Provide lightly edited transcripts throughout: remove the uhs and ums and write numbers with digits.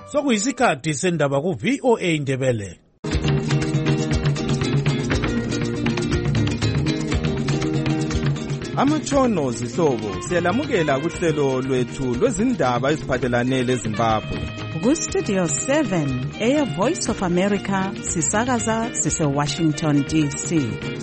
Sokuyisikhathi sendaba ku VOA Ndebele. Amatshono zihlobo siyalamukela kuhlelo lwethu lwezindaba eziphathelane leZimbabwe. Ku-Studio 7 Air Voice of America sisakaza sise-Washington DC.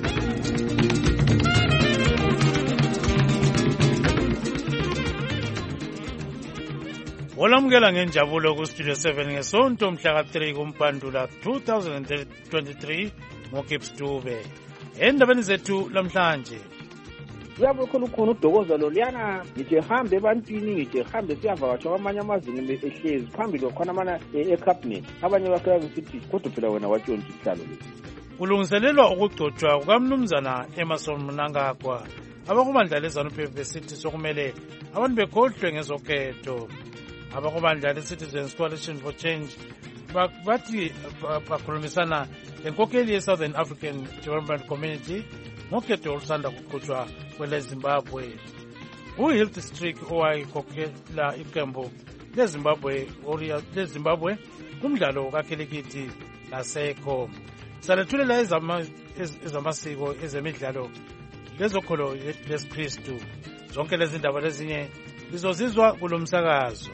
Olamukela ngenjabulo ku-Studio 7 ngesonto mhla ka-3 kuMpandula 2023 ngoGibbs Dube. Endabeni zethu lamhlanje. Kuyabe khona uDokoza Loliyana ngithi hambe ebantwini ngithi hambe siyavakatsha kwamanye amazinga ehlezi phambili khona mana ecabinet abanye bakhe besithi kodwa phela wena watshontsha isihlalo lesi. Kulungiselelwa ukugcotshwa kukaMnumzana Emerson Mnangagwa abakumandla leZANU-PF besithi sokumele abantu bekhohlwe ngezokhetho. Abakumandla leCitizens Coalition for Change bathi bakhulumisana lenkokheli ye-Southern African Development Community ngokhetho olusanda kuqhutshwa kweleZimbabwe. uHealth Streak owayekhokhela iqembu leZimbabwe kumdlalo kakhilikithi lasekho. Salethulela ezamasiko ezemidlalo lezokholo lesiKristu. Zonke lezi ndaba lezinye lizozizwa kulomsakazo.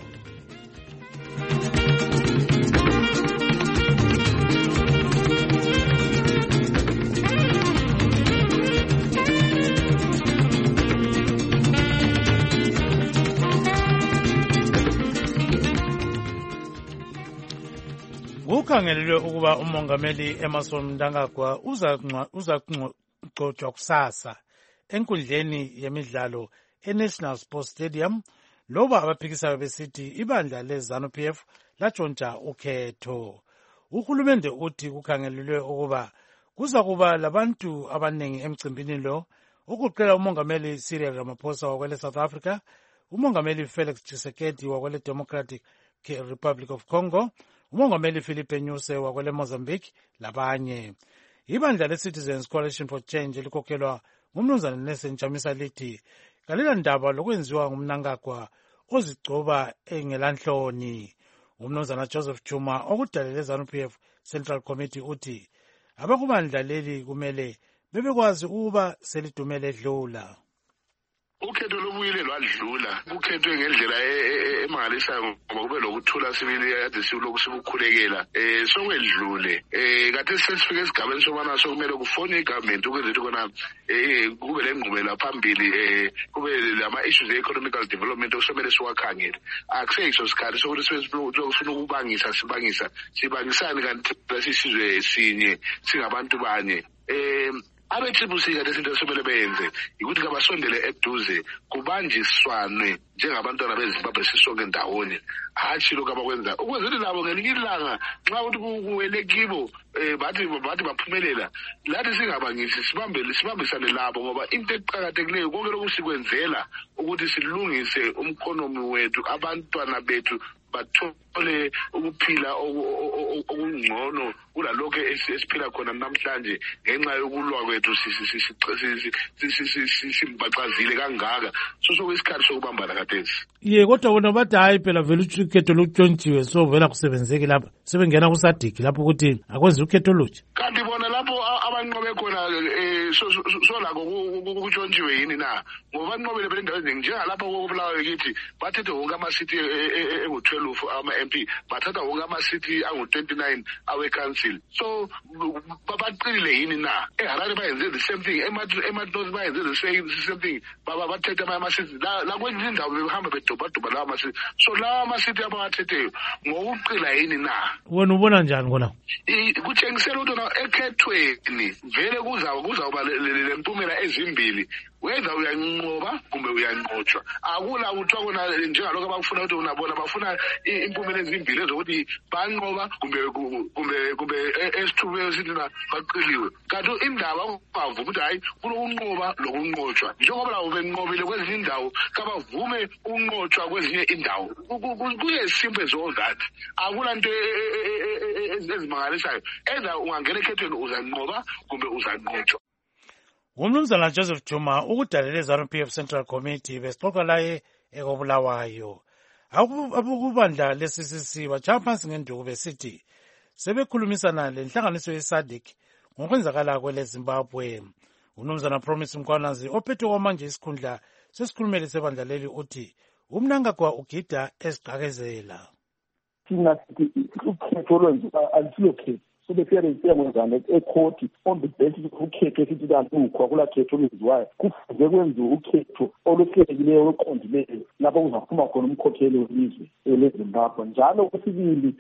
Kukhangelelwe ukuba umongameli Emerson Mnangagwa uza kugcotshwa kusasa enkundleni yemidlalo eNational Sports Stadium loba abaphikisayo besithi ibandla leZANU-PF latshontsha ukhetho. Uhulumende uthi kukhangelelwe ukuba kuza kuba labantu abaningi emcimbini lo ukuqela umongameli Cyril Ramaphosa wakwele South Africa, umongameli Felix Tshisekedi wakwele Democratic Republic of Congo, umongameli Philippe Nyusi wakwele Mozambique labanye. Ibandla leCitizens Coalition for Change elikhokhelwa ngumnumzana Nelson Chamisa lithi kalila ndaba lokwenziwa ngumnangagwa ozigcoba engelanhloni. Umnumzana Joseph Chuma okudalele ZANU-PF Central Committee uthi abakumandla leli kumele bebekwazi ukuba selidumele edlula. Ukhetho lobuyile lwadlula kukhethwe ngendlela emangalisayo ngoba kube lokuthula sibili kade siloku sibukhulekela sokwedlule kade sesifike esigabeni sobana sokumele kufone igovernment ukwenza khona kube lengqubela phambili kube lama issues economical development okusomele siwakhangele akuseyiso sikhathi sokuthi sifuna ukubangisa sibangisani kanti sisizwe sinye singabantu banye. Abethibusika lezinto esomele benze ukuthi kabasondele eduze kubanjiswane njengabantwana beZimbabwe sisonke ndawonye hatshi lokho abakwenza ukwenzela labo ngelinye ilanga nxa ukuthi kuwele kibo bathi baphumelela lathi singabangisi sibambisane labo ngoba into eqhakathekileyo konke lokusikwenzela ukuthi silungise umkhonomi wethu abantwana bethu bathole ukuphila okungcono kulalokho esiphila khona namhlanje ngenxa yokulwa kwethu simbacazile kangaka sokuyisikhathi sokubambana kathesi. Kodwa bona bathi hayi phela vele ukhetho lutshontshiwe so vela kusebenzeki lapha sebengena kusadiki lapho ukuthi akwenzi ukhetho olutsha. Kanti bona lapho abanqobe khona solako kutshontshiwe yini na ngoba banqobele phela endaweni eziningi njengalapho kokubulawayo kithi bathethe wonke amasithi engu-12 ama-MP bathatha wonke amasithi angu-29 awe-council so baqinile yini na eHarare bayenze the same thing eMatlos bayenze the same thing bathethe amasithi la kwenye indawo behamba bedobhadoba lawa masithi so lawa masithi abawathetheyo ngokuqila yini na wena ubona njani kona kutshengisela ukuthi ekhethweni vele kuzawuba lempumela ezimbili whether uyanqoba kumbe uyanqotshwa akula kuthiwa kona njengalokho abafuna ukuthi unabona bafuna impumela ezimbili ezokuthi banqoba kumbe esithubeyo sithi na baqiliwe kanti indaba ungavuma ukuthi hayi kunokunqoba lokunqotshwa njengoba labo benqobile kwezinye indawo kabavume ukunqotshwa kwezinye indawo kuyesimple so that akula nto ezimangalisayo either ungangena ekhethweni uzanqoba kumbe uzanqotshwa. Umnumzana Joseph Chuma ukudalele ZANU-PF Central Committee besixoxa laye ekobulawayo. abukubandla le-CCC batshaya phansi ngenduku besithi sebekhulumisana lenhlanganiso ye-SADC ngokwenzakala kwele-Zimbabwe. Umnumzana Promise Mkhwanazi ophethe kwamanje isikhundla sesikhulumeli sebandla leli uthi uMnangagwa ugida esiqakezela. Thina sithi ukhetho olwenziwa alusilokhetho sebefike kwenzana ekhoti on the basis of ukhetho esithi kalukho akula khetho olwenziwayo kufuze kwenziwe ukhetho oluhlelekileyo oluqondileyo lapho kuzaphuma khona umkhokheli welizwe leZimbabwe. Njalo kwesibili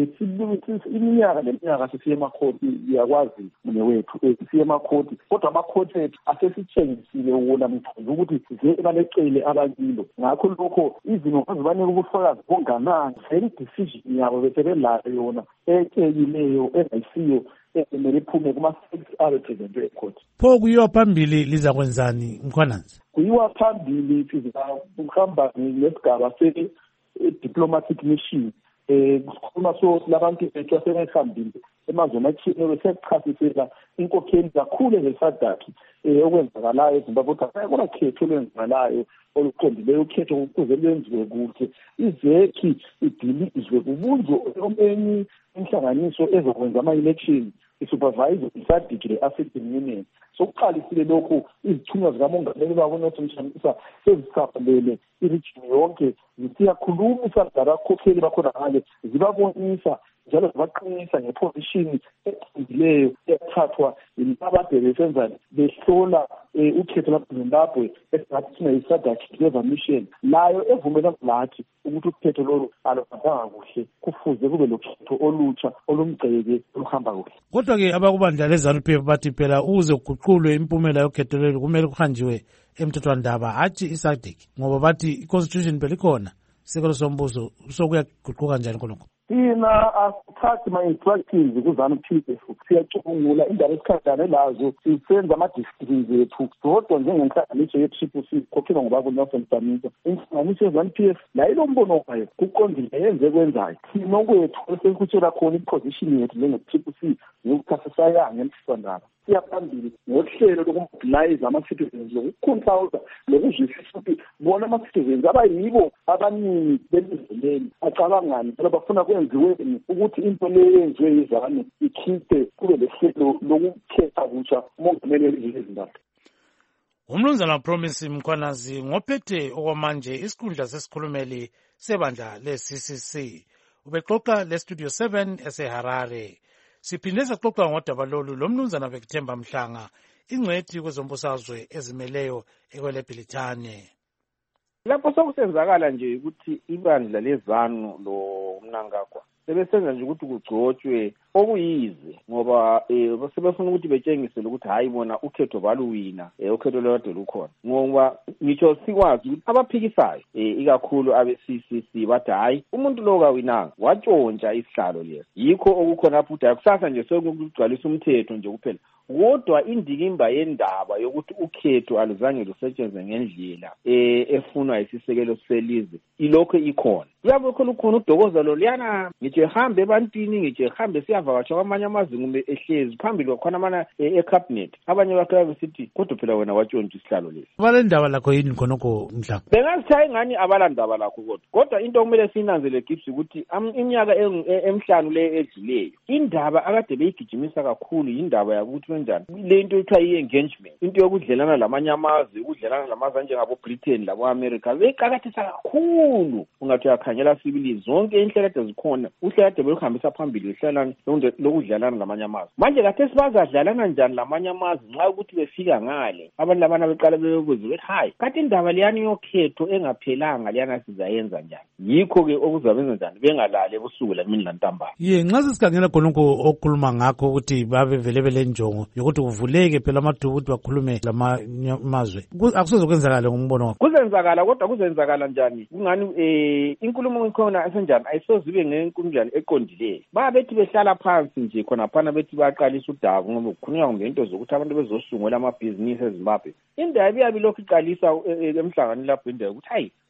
iminyaka leminyaka sisiye emakhoti iyakwazi mnewethu sisiye emakhoti kodwa amakhoti ethu asesitshengisile wona mthunzi ukuthi zeke balecele abakilo ngakho lokho izinto azibanika ubufakazi bonganani very decision yabo bese belayo yona ekeyileyo engayisiyo emele iphume kuma-6 arepresentwe ekhoti. Pho kuyiwa phambili liza kwenzani Mkhwanazi? Kuyiwa phambili kuhamba nesigaba se-diplomatic mission kukhuluma so labantu bethu asebehambile emazweni atshiyeneyo besechasisela inkokheli kakhulu ezeSADC okwenzakalayo eZimbabwe kodwa akula khetho olwenzakalayo oluqondileyo ukhetho ukuze lwenziwe kuhle izekhi idilizwe kubunjwe omenye inhlanganiso ezokwenza ama-election isupervise iSADC le-African Union. Sokuqalisile lokhu izithunywa zikamongameli baboNelson Chamisa sezisabalele iregion yonke zisiyakhulumisa labakhokheli bakhona ngale zibabonisa njalo zibaqinisa ngeposition eqondileyo ethathwa yilabade besenza behlola ukhetho lwaZimbabwe esingathi thina yiSADC Clever Mission layo evumelana lathi ukuthi ukhetho lolu aluhambanga kuhle kufuze kube lokhetho olutsha olumgceke oluhamba kuhle. Kodwa-ke abakubandla le-ZANU-PF bathi phela ukuze kuguqulwe impumela yokhetho lolu kumele kuhanjiwe emthethwandaba hatshi iSADC ngoba bathi i-constitution phela ikhona isekelo sombuso sokuyaguquka njani khonokho. Thina asithathi ma-instructions ku-ZANU-PF siyacubungula indaba esikhathane lazo sisenza ama-decisions ethu zodwa njengenhlanganiso ye-CCC khokhelwa ngubaba Nelson Chamisa. Inhlanganiso ye-ZANU-PF la ilombono wayo kuqondile yenze kwenzayo thina okwethu esesikutshela khona iposition yethu njenge-CCC ngekuthasisayanga emthethwandaba siyaphambili ngohlelo lokumobilize ama-citizens lokukhunthawuza lokuzwisisa ukuthi bona ama-citizens abayibo abaningi belizweni acabangani njalo bafuna kwenziweni ukuthi into leyo yenziwe yizanu ikhiphe kube lehlelo lokukhetha kutsha umongameli welizwe leZimbabwe. Umnumzana Promise Mkhwanazi ngophethe okwamanje isikhundla sesikhulumeli sebandla le-CCC ubexoxa le-Studio 7 eseHarare. Siphinde saxoxa ngodaba lolu lomnumzana Bekthemba Mhlanga ingcwethi kwezombusazwe ezimeleyo ekweleBhilitane. Lapho sokusenzakala nje ukuthi ibandla leZANU lo Mnangagwa sebesenza nje ukuthi kugcotshwe okuyize ngoba sebefuna ukuthi betshengisele ukuthi hayi bona ukhetho baluwina ukhetho lwade lukhona ngoba ngitsho sikwazi ukuthi abaphikisayo ikakhulu abe-CCC bathi hayi umuntu lo kawinanga watshontsha isihlalo lesi yikho okukhona futhi kusasa nje sokugcwalisa umthetho nje kuphela kodwa indikimba yendaba yokuthi ukhetho aluzange lusetshenzwe ngendlela efunwa isisekelo selizwe ilokho ikhona kuyabe khona uDokoza Loliyana ngitsho ehambe ebantwini ngitsho ehambe siyavakatsha kwamanye amazinga ehlezi phambili kwakhona amana ecabinet abanye bakhe besithi kodwa phela wena watshontsha isihlalo lesi abalendaba lakho yini khonokho Mhlanga bengazithayi ingani abalandaba lakho kodwa into okumele sinanzele gibsi ukuthi iminyaka emhlanu le edlileyo indaba akade beyigijimisa kakhulu indaba yakuthi njani le into ethiwa i-engagement into yokudlelana lamanye amazwe ukudlelana lamazwe njengabo Britain labo America beqakathisa kakhulu ungathi uyakhangela sibili zonke inhlelo zikhona uhlelo beluhambisa phambili ihlalana lokudlelana lamanye amazwe manje kade sibazadlalana njani lamanye amazwe nxa ukuthi befika ngale abantu labana beqala bebuze bethi hayi kade indaba liyani yokhetho engaphelanga liyana sizayenza njani yikho ke okuzabenza njani bengalali ebusuku lemini lantambama nxa sesikhangela khonokho okhuluma ngakho ukuthi babe vele belenjongo yokuthi kuvuleke phela amathuba ukuthi bakhulume lamazwe akusoze kwenzakala ngombono wakho kuzenzakala kodwa kuzenzakala njani kungani inkulumo ikhona esenjani ayisoze ibe ngenkunjani eqondileyo babethi behlala phansi nje khona phana bethi baqalisa udabu ngoba kukhulunywa ngento zokuthi abantu bezosungula amabhizinisi eZimbabwe indaba iyabe lokhu iqalisa emhlanganweni lapho indaba ukuthi hayi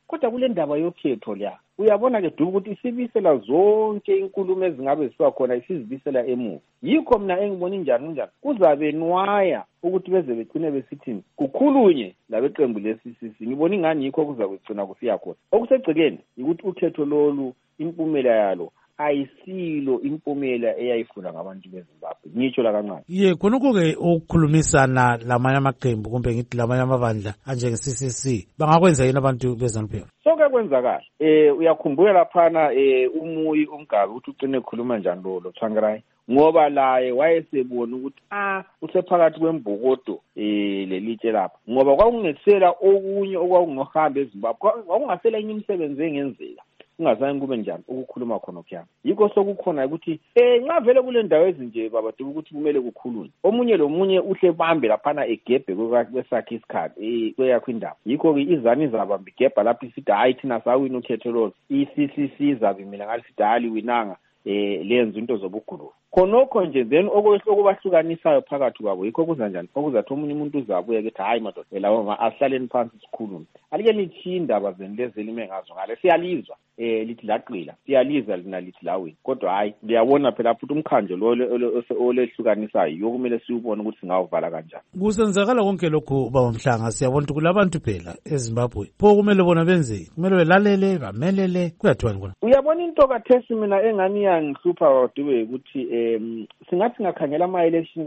kodwa kule ndaba yokhetho la uyabona-ke Dubu ukuthi isibisela zonke inkulumo ezingabe zisiwa khona isizibisela emuva. Yikho mina engibona injani kuzabe nwaya ukuthi beze begcine besithini kukhulunye labeqembu le-CCC. Ngibona ingani yikho kuzakwegcina kusiya khona. Okusegcekeni ukuthi ukhetho lolu impumela yalo ayisilo impumela eyayifuna ngabantu beZimbabwe. Ngitsho la kancane. Khonokho-ke ukukhulumisana lamanye amaqembu kumbe ngithi lamanye amabandla anjenge-CCC bangakwenza yini abantu beZANU-PF? Sonke kwenzakala. Uyakhumbula laphana umuyi umgabe ukuthi ucine ekhuluma njani lo Tsvangirai, ngoba laye wayesebona ukuthi usephakathi kwembokodo lelitshe lapha, ngoba kwakungesela okunye okwakungohamba eZimbabwe, kwakungasela enye imisebenzi engenzeka ungazange kube njani ukukhuluma khona kuya. Yikho sokukhona ukuthi nxa vele kule ndawo ezinje baba Dubu ukuthi kumele kukhulunywe omunye lomunye uhle bambe laphana egebhe kwesakhe isikhathi kweyakho indaba. Yikho-ke izani izabamba igebha lapho isithi hayi thina sawina ukhetho lolu, i-CCC izabimela ngalithi hayi liwinanga lenza into zobugulufu khonokho nje. Then okubahlukanisayo phakathi kwabo yikho kuza njani okuzathi omunye umuntu uzabuye kethi hayi madoda lawo asihlaleni phansi sikhulume. Alike lithi indaba zenu lezi elime ngazo ngale siyalizwa lithi laqila, siyalizwa lina lithi lawini, kodwa hayi liyabona phela futhi umkhandlo lo olehlukanisayo yokumele siwubone ukuthi singawuvala kanjani. Kusenzakala konke lokhu baba Mhlanga, siyabona ukuthi kulabantu phela eZimbabwe pho kumele bona benzeni, kumele belalele bamelele kuyathiwani kona. Uyabona into kathesi mina engani yangihlupha Dube ukuthi singathi ngakhangela ama-election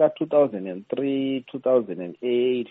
ka-2003, 2008,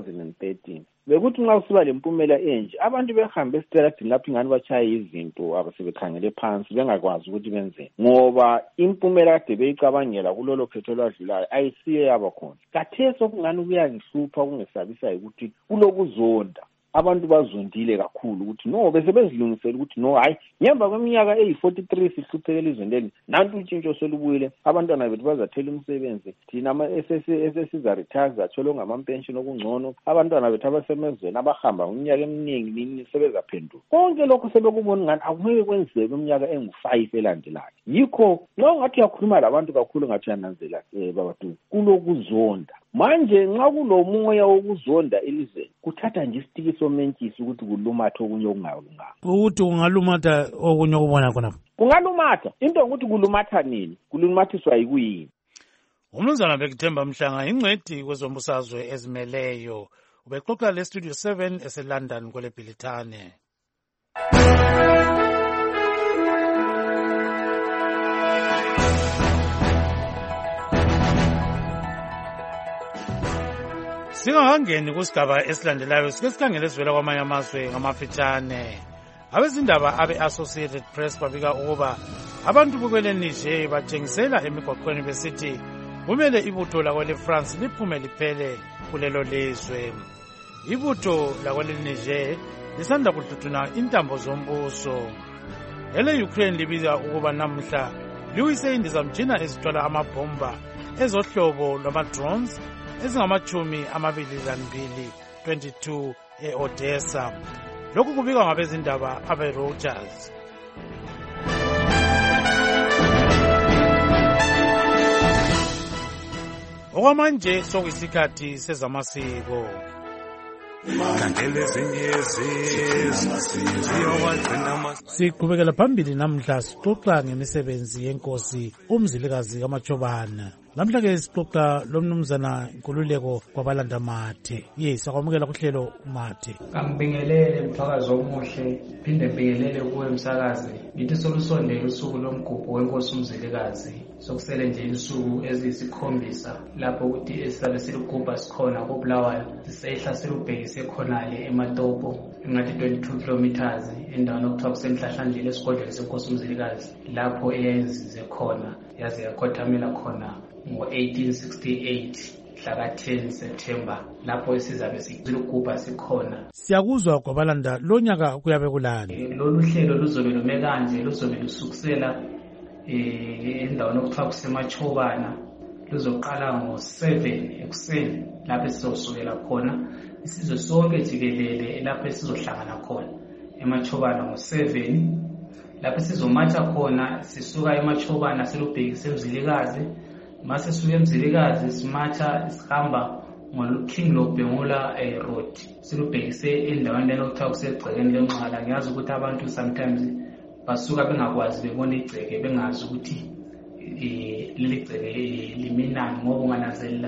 2013 bekuthi nxa usiba lempumela enje abantu behambe esiteradini lapho ingani bachaye izinto abasebekhangele phansi bengakwazi ukuthi benzeni, ngoba impumela kade beyicabangela kulolo khetho lwadlulayo ayisiye yaba khona. Kathesi okungani kuyangihlupha kungesabisayo ukuthi kulokuzonda abantu bazondile kakhulu ukuthi no bese bezilungisela ukuthi no hayi ngemva kweminyaka eyi-43 sihlupheke elizweni leli nanti utshintsho solubuyile, abantwana bethu bazathela umsebenzi, thina esesiza-retire zathola ongama-pension okungcono, abantwana bethu abasemezweni abahamba ngeminyaka eminingi nini sebezaphenduka. Konke lokho sebekubona ngani akumele kwenzeke kweminyaka engu-5 elandelayo. Yikho nxa ungathi uyakhuluma labantu kakhulu ngathi uyananzela baba Dubu kulokuzonda. Manje nxa kulomoya wokuzonda elizweni kuthatha nje isitiki somentshisi ukuthi kulumatha okunye okungalunganga. Ukuthi kungalumatha okunye okubona khonapho kungalumatha into ukuthi kulumatha nini, kulumathiswa yikuyini. Umnumzana Bekithemba Mhlanga ingcwethi kwezombusazwe ezimeleyo ubexoxa le-Studio 7 eseLondon kwele Bhilithane. Singakangeni kusigaba esilandelayo sike sikhangele esivela kwamanye amazwe ngamafitshane. Abezindaba abe-Associated Press babika ukuba abantu bukwele Niger batshengisela emigwaqweni besithi kumele ibutho lakwele France liphume liphele kulelo lizwe. Ibutho lakwele Niger lisanda kududuna intambo zombuso. Ele Ukraine libika ukuba namhla liwise indizamtshina ezithwala amabhomba ezohlobo lwama-drones ezingama-22 e-Odessa. Lokhu kubikwa ngabezindaba abe-Reuters. Okwamanje sokuyisikhathi sezamasiko. Siqhubekela phambili namhla sixoxa ngemisebenzi yenkosi uMzilikazi kaMachobana. Namhla-ke sixoxa lomnumzana Nkululeko kwabalanda Mathe. Sakwamukela kuhlelo Mathe. Angibingelele mthakazi omuhle, phinde ngibingelele kuwe msakazi. Ngithi solusondele usuku lomgubho wenkosi uMzilikazi. Sokusele nje insuku eziyisikhombisa lapho ukuthi esizabe siligubha sikhona koBulawayo sisehla silubhekise khonale eMatopo engathi 22 kilometers endaweni okuthiwa kusemhlahlandlela esigodlweni senkosi uMzilikazi lapho eyayizize khona yaze yakhothamela khona ngo-1868 mhla ka-10 September lapho esizabe silugubha sikhona. Siyakuzwa kwabalanda lonyaka kuyabe kulani? Lolu hlelo luzobe lume kanje, luzobe lusukusela endaweni okuthiwa kuseMachobana, luzoqala ngo-7 ekuseni lapho sizosukela khona isizwe sonke jikelele lapho sizohlangana khona eMachobana ngo-7 lapho sizomatha khona sisuka eMachobana silubhekise eMzilikazi. Mase suke eMzilikazi simatha sihamba King Lobengula Road. Silubhekise endaweni lena okuthiwa kusegcekeni lenqala. Ngiyazi ukuthi abantu sometimes basuka bengakwazi bebona igceke bengazi ukuthi leli gceke liminani ngoba ungananzelela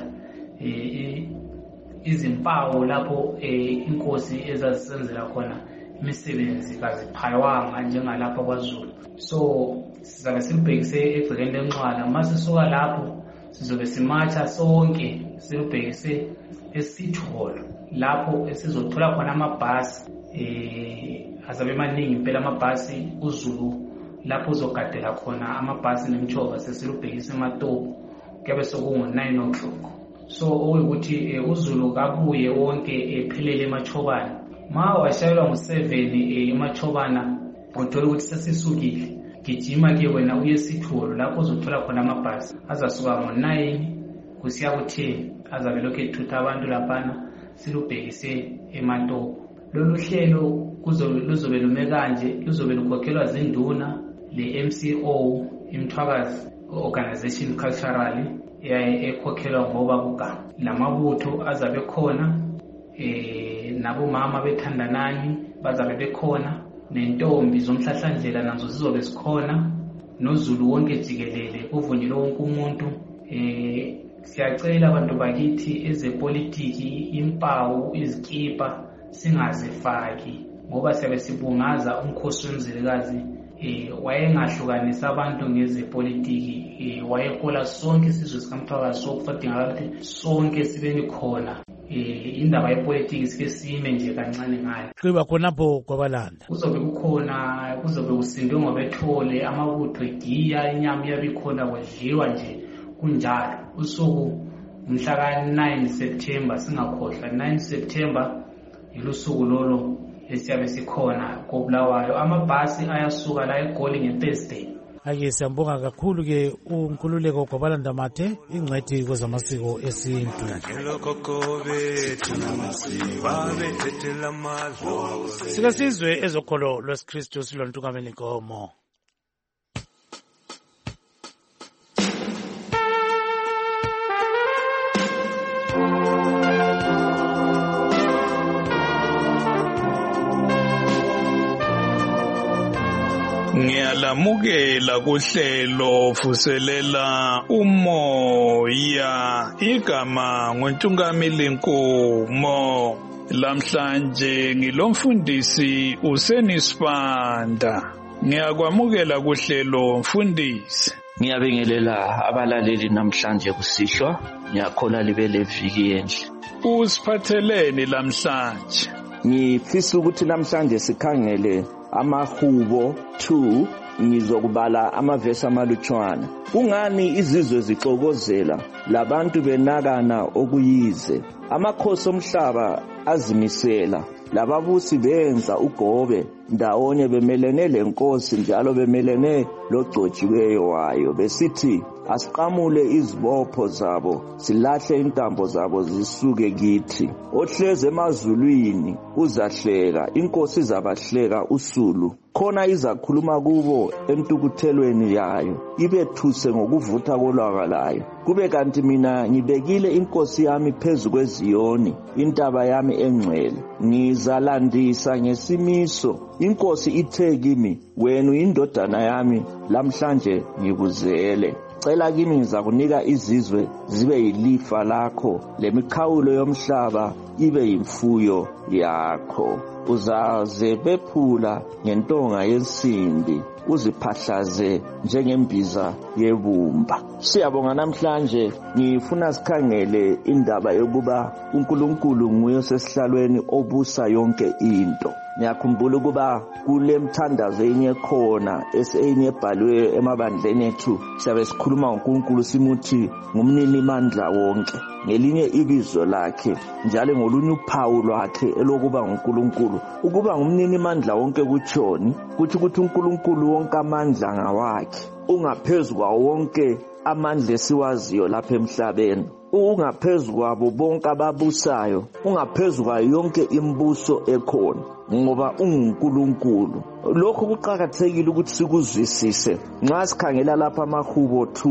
izimpawu lapho inkosi ezazisenzela khona imisebenzi kaziphayawanga njengalapha kwaZulu. So sizabe silubhekise egcekeni lenqala. Masisuka lapho sizobe simatsha sonke silubhekise eCity Hall lapho esizothola khona amabhasi azabe maningi impela amabhasi uZulu lapho uzogadela khona amabhasi nemtshova sesilubhekise eMatopo kuyabe sokungo-9 o'clock. So okuyukuthi uZulu kabuye wonke ephelele eMachobana. Ma washayelwa ngo-7 eMachobana uthola ukuthi sesisukile, gijima ke wena uye eCity Hall lapho uzothola khona amabhasi azasuka ngo-9 kusiya ku-10 azabe lokhu ethutha abantu laphana silubhekise eMatopo. Lolu hlelo luzobe lume kanje, luzobe lukhokhelwa zinduna le-MCO imthwakazi organization culturally ekhokhelwa ngoba kuga lamabutho azabe khona nabomama bethandanani bazabe bekhona, nentombi zomhlahlandlela nazo zizobe zikhona, noZulu wonke jikelele kuvunyelwe wonke umuntu. Siyacela abantu bakithi ezepolitiki impawu izikipa singazifaki ngoba siyabe sibungaza umkhosi wemzilikazi wayengahlukanisa abantu ngezepolitiki, wayehola sonke isizwe sikamthwakazi sokufadinga ukuthi sonke sibeni khona. Indaba yepolitiki sike sime nje kancane ngayo. Kuba khonapho kwabalanda kuzobe kukhona, kuzobe kusindwe ngobethole, amabutho egiya, inyama yabikhona kwedliwa nje kunjalo. Usuku umhla ka-9 September singakhohlwa, 9 September ilusuku lolo esiyabe sikhona koBulawayo. Amabhasi ayasuka la eGoli ngeThursday. Ake siyambonga kakhulu ke uNkululeko Gwabalanda Mathe, ingcwethi kwezamasiko esintu. Sike sizwe ezokholo lwesikristu silontukameni Gomo. Ngiyalamukela kuhlelo vuselela umoya, igama nguNtungameli Nkomo. Lamhlanje ngilomfundisi uSenisibanda. Ngiyakwamukela kuhlelo mfundisi. Ngiyabingelela abalaleli namhlanje kusihlwa, ngiyakhola libe leviki enhle. Usiphatheleni lamhlanje? Ngifisa ukuthi namhlanje sikhangele amahubo 2, ngizokubala amavesi amalutshwana. Kungani izizwe zixokozela labantu benakana okuyize? Amakhosi omhlaba azimisela, lababusi benza ugobe ndawonye bemelene lenkosi njalo bemelene logcotshiweyo wayo besithi asiqamule izibopho zabo, silahle intambo zabo zisuke kithi. Ohleze emazulwini uzahleka, inkosi izabahleka usulu. Khona izakhuluma kubo entukuthelweni yayo, ibethuse ngokuvutha kolwaka layo. Kube kanti mina ngibekile inkosi yami phezu kweZiyoni, intaba yami engcwele. Ngizalandisa ngesimiso, inkosi ithe kimi, wena uyindodana yami, lamhlanje ngikuzele. Cela kimi ngizakunika izizwe zibe yilifa lakho, lemikhawulo yomhlaba ibe yimfuyo yakho. Uzazebephula ngentonga yensimbi, uziphahlaze njengembiza yebumba. Siyabonga namhlanje ngifuna sikhangele indaba yokuba uNkulunkulu nguye osesihlalweni obusa yonke into. Ngiyakhumbula ukuba kule mthandazo enye khona enye ebhalwe emabandleni ethu siyabe sikhuluma ngoNkulunkulu simuthi ngumnini mandla wonke, ngelinye ibizo lakhe njalo ngolunye uphawu lwakhe elokuba nguNkulunkulu. Ukuba ngumnini mandla wonke kutshoni, kuthi ukuthi uNkulunkulu wonke amandla ngawakhe, ungaphezulu kwawo wonke amandla esiwaziyo lapha emhlabeni, ungaphezulu kwabo bonke ababusayo, ungaphezulu kwayo yonke imibuso ekhona, ngoba unguNkulunkulu. Lokho kuqhakathekile ukuthi sikuzwisise. Nxa sikhangela lapha amahubo 2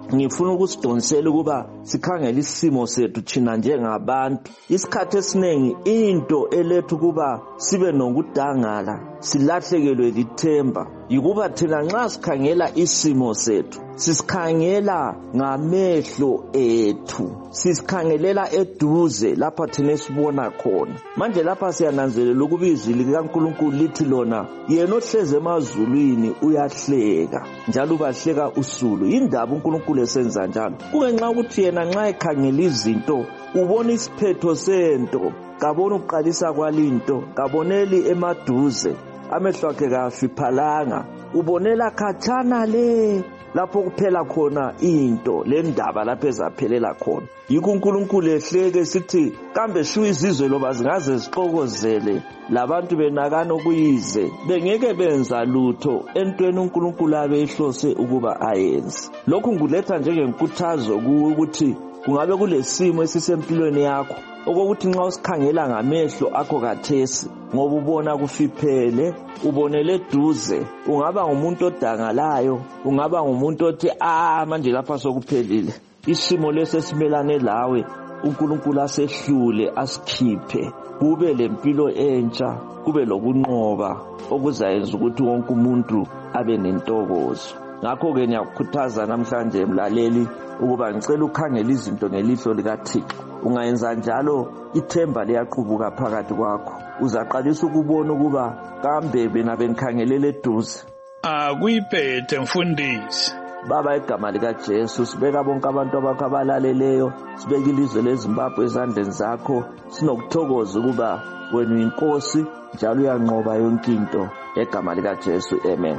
ngifuna ukusidonsela ukuba sikhangele isimo sethu thina njengabantu. Isikhathi esiningi into elethu kuba sibe nokudangala, silahlekelwe lithemba, yikuba thina nxa sikhangela isimo sethu sisikhangela ngamehlo ethu, sisikhangelela eduze lapha thina sibona khona. Manje lapha siyananzelela ukuba izwi likaNkulunkulu lithi lona yena ohleze emazulwini uyahleka njalo ubahleka usulu. Indaba uNkulunkulu esenza njalo kungenxa ukuthi yena nxa ekhangela izinto ubona isiphetho sento, kabona uqalisa kwalinto, kaboneli emaduze, amehlo akhe kafiphalanga, ubonela khatshana le lapho kuphela khona into le ndaba lapho ezaphelela khona. Yikho uNkulunkulu ehleke sithi kambe shu izizwe loba zingaze zixokozele labantu benakana ukuyize bengeke benza lutho entweni uNkulunkulu abehlose ukuba ayenze. Lokhu nguletha njengenkuthazo ukuthi kungabe kulesimo esisempilweni yakho okokuthi nxa usikhangela ngamehlo akho kathesi ngoba ubona kufiphele, ubonele eduze, ungaba ngumuntu odangalayo, ungaba ngumuntu othi manje lapha sokuphelile. Isimo lesesimelane lawe uNkulunkulu asehlule asikhiphe, kube lempilo entsha, kube lokunqoba okuzayenza ukuthi wonke umuntu abe nentokozo. Ngakho-ke ngiyakukhuthaza namhlanje mlaleli ukuba ngicela ukhangela izinto ngelihlo likaThixo. Ungayenza njalo ithemba liyaqubuka phakathi kwakho, uzaqalisa ukubona ukuba kambe bena benikhangelele eduze. Akuyiphethe mfundisi. Baba, igama likaJesu sibeka bonke abantu abakho abalaleleyo, sibeka ilizwe leZimbabwe ezandleni zakho, sinokuthokoza ukuba wena uyinkosi njalo uyanqoba yonke into. Egama likaJesu, amen.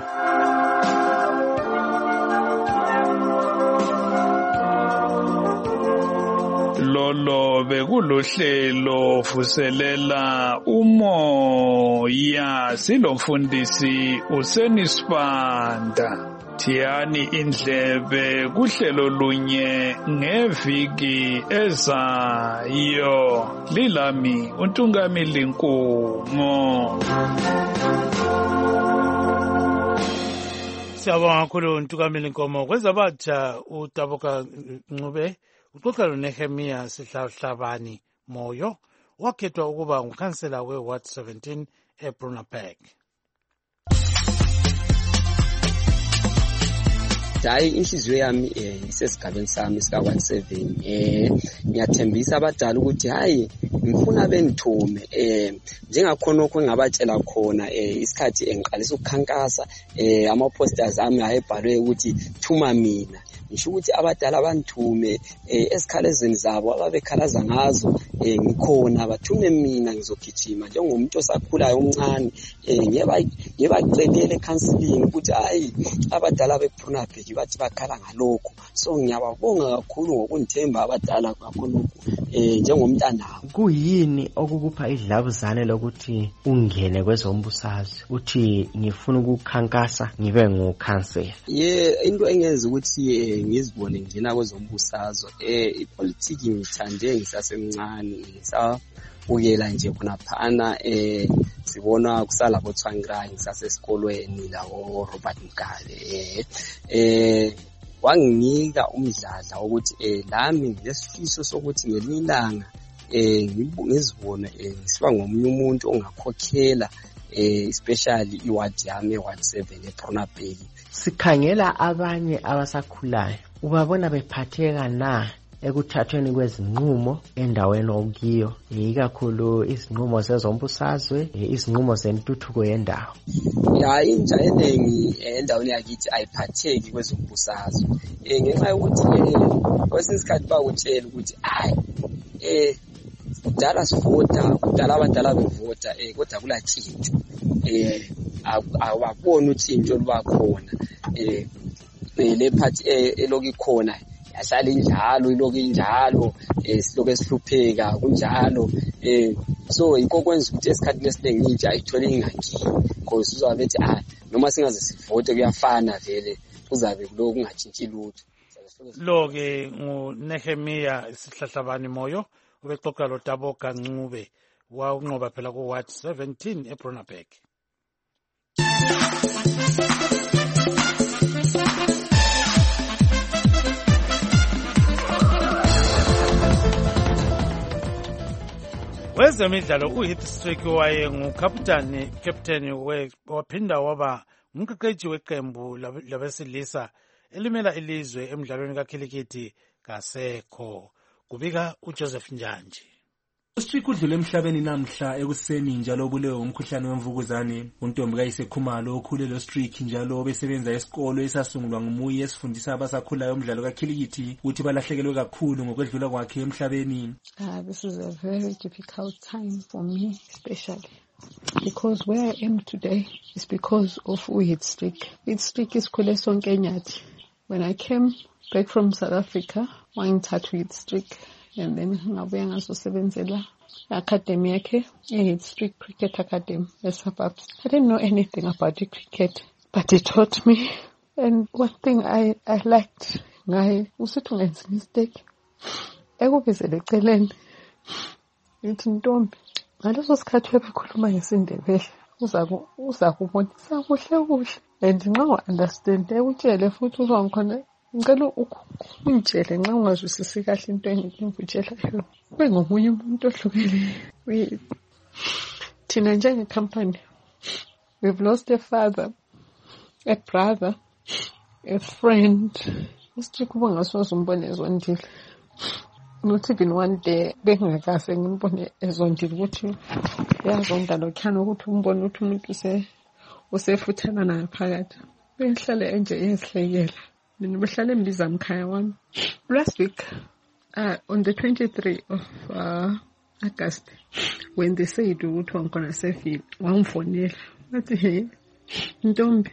Lolo bekuluhlelo vuselela umoya silomfundisi uSenisibanda. Thiyani indlebe kuhlelo lunye ngeviki ezayo. Lilami uNtungamili Nkumo. Siyabonga kakhulu uNtungamili Nkomo. Kwezabatsha uTaboka Ncube uxoxa loNehemiya Sihlahlabani Moyo wakhethwa ukuba ngukhansela weWard 17 eBrunaberg. Hayi inhliziyo yami isesigabeni sami sika 17 ngiyathembisa abadala ukuthi hayi ngifuna bengithume njengakhona okwengabatshela khona isikhathi engiqalisa ukukhankasa ama posters ami ayebhalwe ukuthi thuma mina. Ngisho ukuthi abadala bangithume esikhalezweni zabo ababekhalaza ngazo ngikhona bathume mina ngizogijima njengomuntu osakhulayo omncane ngiyebacelele counseling ukuthi hayi abadala beBrunaberg bathi bakhala ngalokho. So ngiyababonga kakhulu ngokundithemba abadala kakhulu njengomntana. Kuyini okukupha idlabuzane lokuthi ungene kwezombusazwe uthi ngifuna ukukhankasa ngibe ngukhansela? Into engenza ukuthi ngizibone ngina kwezombusazwe ipolitiki ngithande ngisasemncane ngisabukela nje khona phana sibona kusala boThwangira ngisasesikolweni lawo Robert Mugabe wanginika umdladla ukuthi lami nginesifiso sokuthi ngelilanga ngizibone ngisiba ngomunye umuntu ongakhokhela especially iward yami eWard 7 eBrunaberg. Sikhangela abanye abasakhulayo ubabona bephatheka na ekuthathweni kwezinqumo endaweni okuyo, ikakhulu izinqumo zezombusazwe, izinqumo zentuthuko yendawo? Intsha eningi endaweni yakithi ayiphatheki kwezombusazwe ngenxa yokuthi kwesinye isikhathi bakutshela ukuthi kudala sivota, kudala abadala bevota kodwa kulatshintsho awaboni utshintsho lubakhona le phathi eloku ikhona yahlala injalo iloku injalo siloku esihlupheka kunjalo so yikho kwenza ukuthi esikhathini esiningi intsha ayithole ingangi because uzabe ethi noma singaze sivote kuyafana vele kuzabe kuloku kungatshintshi lutho. Lo-ke nguNehemiya Sihlahlabani Moyo ubexoxa loTaboka Ncube wanqoba phela kuWard 17 eBrunaberg. Kwezemidlalo uHeath Strick wayengukapteni waphinda waba ngumqeqeshi weqembu labesilisa elimela ilizwe emidlalweni kakhilikithi kasekho. Kubika uJoseph Njanji. uStrick udlule emhlabeni namhla ekuseni njalo obulewe umkhuhlane wemvukuzane. Untombi kayisekhumalo okhulelwe uStrick njalo obesebenza esikolo esasungulwa ngumuye esifundisa abasakhulayo umdlalo kakhilikithi ukuthi balahlekelwe kakhulu ngokwedlula kwakhe emhlabeni. This is a very difficult time for me, especially because where I am today is because of uHeath Strick. uHeath Strick is khule sonke nyathi. When I came back from South Africa, wangithatha uHeath Strick and then ngabuya ngazosebenzela academy yakhe eHeath Strick Cricket Academy eSuburbs. I didn't know anything about the cricket, but he taught me. And one thing I liked ngaye usithi ungenza mistake ekubizele eceleni ithi ntombi ngaleso sikhathi bekhuluma ngesindebele uza kubonisa kuhle kuhle and nxa u-understand ekutshele futhi uba ngikhona ngicela ungitshele nxa ungazwisisi kahle into engikutshela yona ube ngomunye umuntu ohlukile. Thina njenge-company we've lost a father, a brother, a friend. uStrick uba ngasoze umbone ezondile. Not even one day bengingakaze ngimbone ezondile ukuthi uyazonda lokhana ukuthi umbone ukuthi umuntu usefuthana naye phakathi. Bengihlale enje ezihlekela. Mina behlale embiza mkhaya wami. Last week on the 23 of August, when they said ukuthi wangkhona sefile, wangfonela wathi hey ntombi,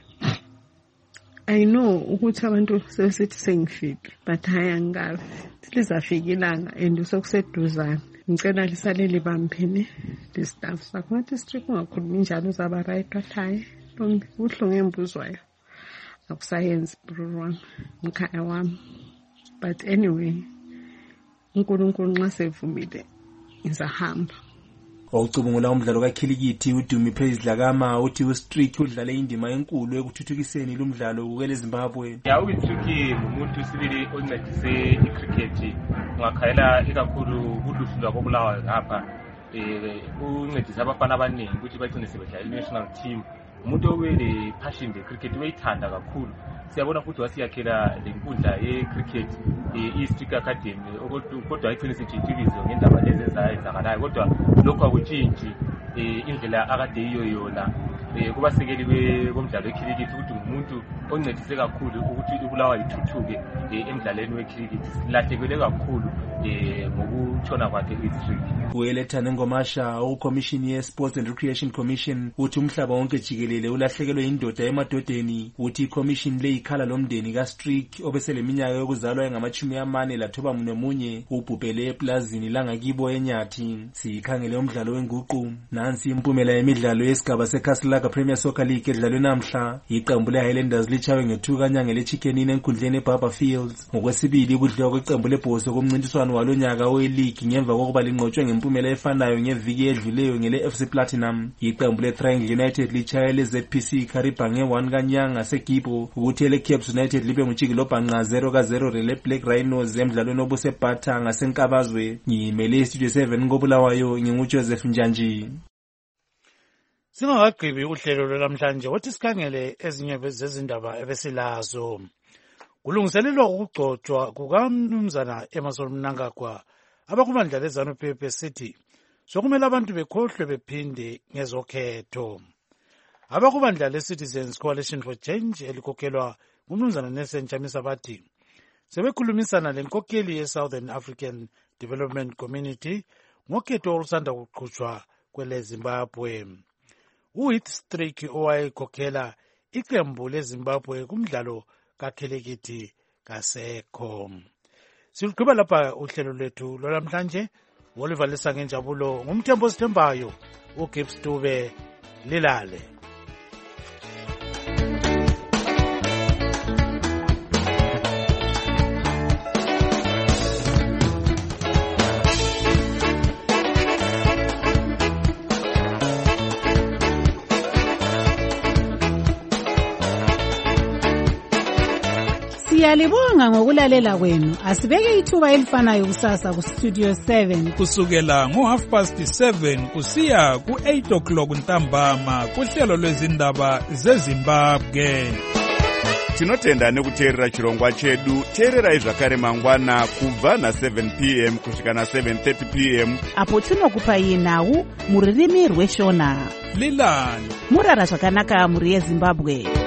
I know ukuthi abantu sebesethi sengifike but hayi angazi lizafika ilanga and sokuseduzana ngicela lisale libambene le staff sakho. Ngathi Strick ungakhulumi njalo uzaba right wathi hayi ntombi uhlungu embuzwayo akusayenzi bro wami mkhaya wami. But anyway uNkulunkulu nxa sevumile ngizahamba. Wawucubungula umdlalo kakhilikithi uDumi Praise Dlakama uthi uStrick udlale indima enkulu ekuthuthukiseni lumdlalo kule Zimbabwe. uStrick umuntu sibili oncedise icricket ngakhayela ikakhulu kuluhlu lwakobulawayo ngapha uncedisa abafana abaningi ukuthi bagcine sebedlala i-national team. Umuntu owele passion cricket uyayithanda kakhulu. Siyabona futhi wasiyakhela lenkundla yecricket iStrick Academy kodwa ayithini sithi division ngendaba lezi ezenzakalayo kodwa lokho akutshintshi indlela akade yiyo yona. Kubasekeli bomdlalo wecricket ukuthi umuntu oncedise kakhulu ukuthi uBulawayo ithuthuke emidlalweni wecricket. Silahlekelwe kakhulu ngokutshona kwakhe uStrick. Uyelethana Ngomasha uCommission yeSports and Recreation Commission uthi umhlaba wonke jikelele ulahlekelwe indoda emadodeni. Uthi iCommission le ikhala lomndeni kaStrick obeseleminyaka yokuzalwa engama-49 ubhubhele eplazini langakibo eNyathi. Sikhangele umdlalo wenguqu. Nansi impumela yemidlalo yesigaba seKhasilaga Premier Soccer League edlalwe namhla. Iqembu leHighlanders lichawe nge2 kanyanga leChickenini enkundleni eBarber Fields. Ngokwesibili kudliwa kweqembu leBhoso kumncintiswano walonyaka we-league ngemva kokuba linqotshwe ngempumela efanayo ngeviki edluleyo ngele FC Platinum. Iqembu leTriangle United lichaye leZPC Kariba nge1 kanyanga seGibo ukuthi leCaps United libe nguTshikilo Bhanqa 0-0 leBlack Rhinos emdlalweni obusebhatha ngasenkabazwe. Ngimele Studio 7 koBulawayo nginguJoseph Njanji. Singakagqibi uhlelo lwamhlanje wathi sikhangele ezinye zezindaba ebesilazo. Kulungiselelwa ukugcotshwa kukaMnumzana Emmerson Mnangagwa abakumandla leZANU-PF City sokumele abantu bekhohlwe bephinde ngezokhetho. Abakumandla leCitizens Coalition for Change elikhokhelwa nguMnumzana Nelson Chamisa bathi sebekhulumisana lenkokheli yeSouthern African Development Community ngokhetho olusanda kuqhutshwa kwele Zimbabwe. uHeath Strick owayekhokhela iqembu leZimbabwe kumdlalo kakhilikithi kasekho. Siluqhuba lapha uhlelo lwethu lwalamhlanje. Oliver Lesange Njabulo ngumthembo sithembayo uGibbs Dube lilale. Siyalibonga ngokulalela kwenu. Asibeke ithuba elifanayo kusasa ku Studio 7 kusukela ngo7:30 kusiya ku8 o'clock ntambama kuhlelo lwezindaba zeZimbabwe. Tinotenda nekuteerera chirongwa chedu. Teererai zvakare mangwana kubva na7 p.m. kusvika na7:30 p.m. apo tinokupai nhau muririmi rweshona. Lilani murara zvakanaka muri yeZimbabwe.